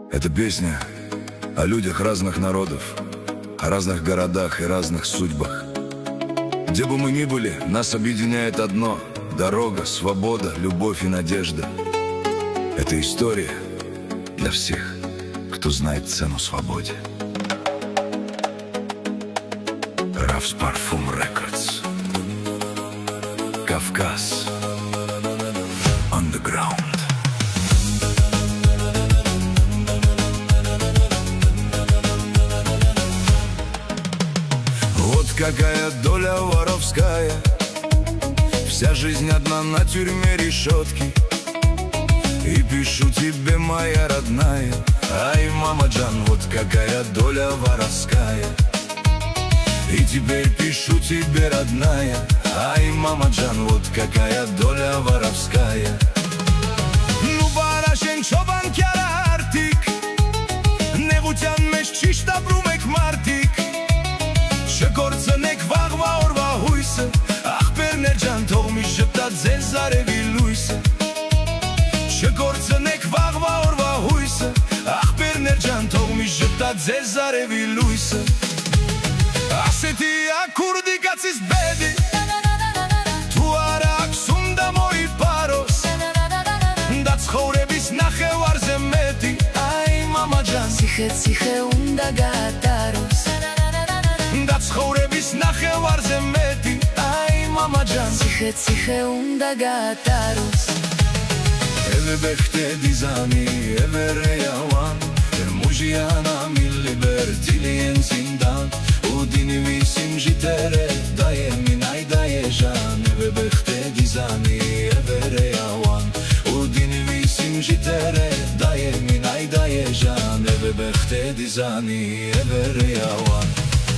Это песня о людях разных народов, о разных городах и разных судьбах. Где бы мы ни были, нас объединяет одно — дорога, свобода, любовь и надежда. Это история для всех, кто знает цену свободе. Равс Парфум Рекордс. Кавказ. Underground. Вот какая доля воровская, вся жизнь одна на тюрьме решетки. И пишу тебе, моя родная, ай, мама Джан, вот какая доля воровская. И теперь пишу тебе, родная, ай, мама Джан, вот какая доля воровская. Ну барашен чобан кяра артик, не гутян меш чишта брумек мартик. Շգործնեք վաղվա օրվա հույսը, աղբերներ ջան, թող մի ժպտա ձեզ արևի լույսը։ Շգործնեք վաղվա օրվա հույսը, աղբերներ ջան, թող մի ժպտա ձեզ արևի լույսը։ Ասետի ակուրդի կացիս բեդի, թու արա ակսում դա մոյի պարոս, դա ծխորևիս նախե վարզ է մետի, այ մամա ջան, Սիխե ունդա գատարոս, դա ծխորևիս նախե վարզ է մետի, այ մամա ջան, Սիխե ունդա գատարոս։ Eve bechte dizani, eve reyawan, Mujiana milli bertilien zindan, Udini visim jitere, daye minay daye jan. Eve bechte dizani, eve reyawan, Udini visim jitere, daye minay daye jan. Eve bechte dizani, eve reyawan.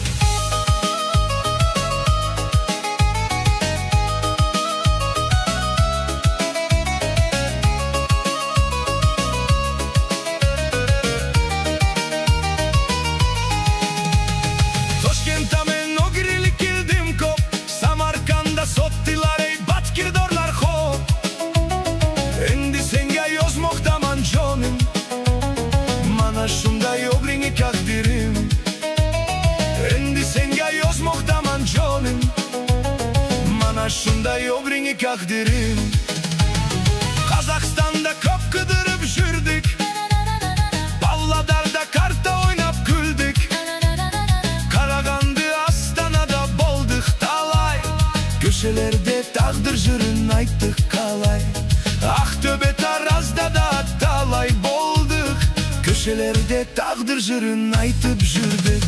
Şunda yobrini kakdirim, Kazakistan'da kop kıdırıp jürdük, Palladar'da karta oynap güldük, Karagandı Astana'da bolduk talay, Köşelerde tağdır jürün ayttık kalay, Aktöbe Taraz'da da talay bolduk, Köşelerde tağdır jürün aytıp jürdük.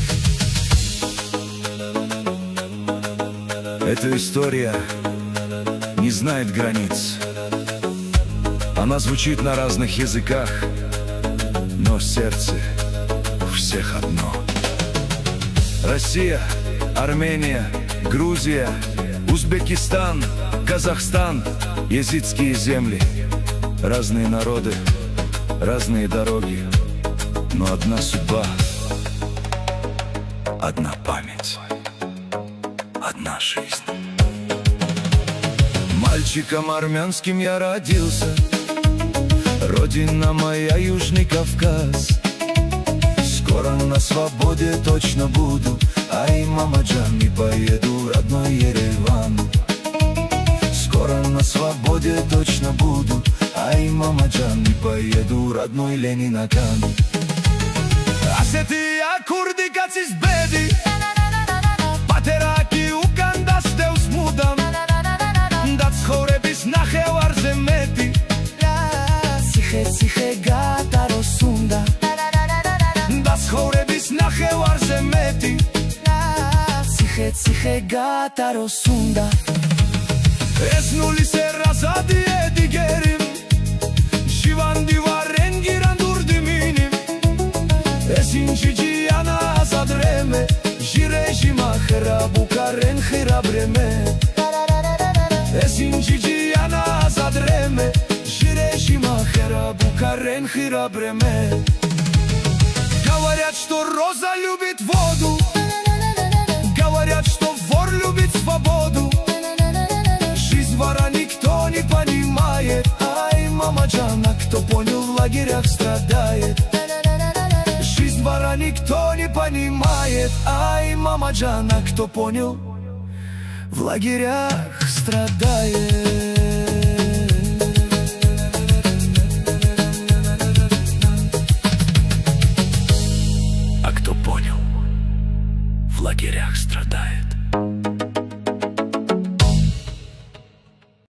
Эта история не знает границ. Она звучит на разных языках, но сердце у всех одно. Россия, Армения, Грузия, Узбекистан, Казахстан, езидские земли. Разные народы, разные дороги, но одна судьба, одна память. Одна жизнь. Мальчиком армянским я родился, родина моя Южный Кавказ. Скоро на свободе точно буду, ай, мама Джан, и поеду родной Ереван. Скоро на свободе точно буду, ай, мама Джан, и поеду родной Ленинакан. Асетия курди кацис беди, Pateraki ukandas teus mudam, Da tschorebis nache varze meti, Սիխե գատարոս ունդա, Da tschorebis nache varze meti, Սիխե գատարոս ունդա, Esnuli se razadi e digerim, Shivandi varen girandur diminim, Esinci ciyana azadreme, Jirejima hrabu karen hrabreme, Esinci ciyana azadreme, Jirejima hrabu karen hrabreme. Говорят, что роза любит воду, Говорят, что вор любит свободу, Жизнь вора никто не понимает, ай, мама Джан, а кто понял, в лагерях страдает. двора никто не понимает. Ай, мама Джана, кто понял, в лагерях страдает. А кто понял, в лагерях страдает.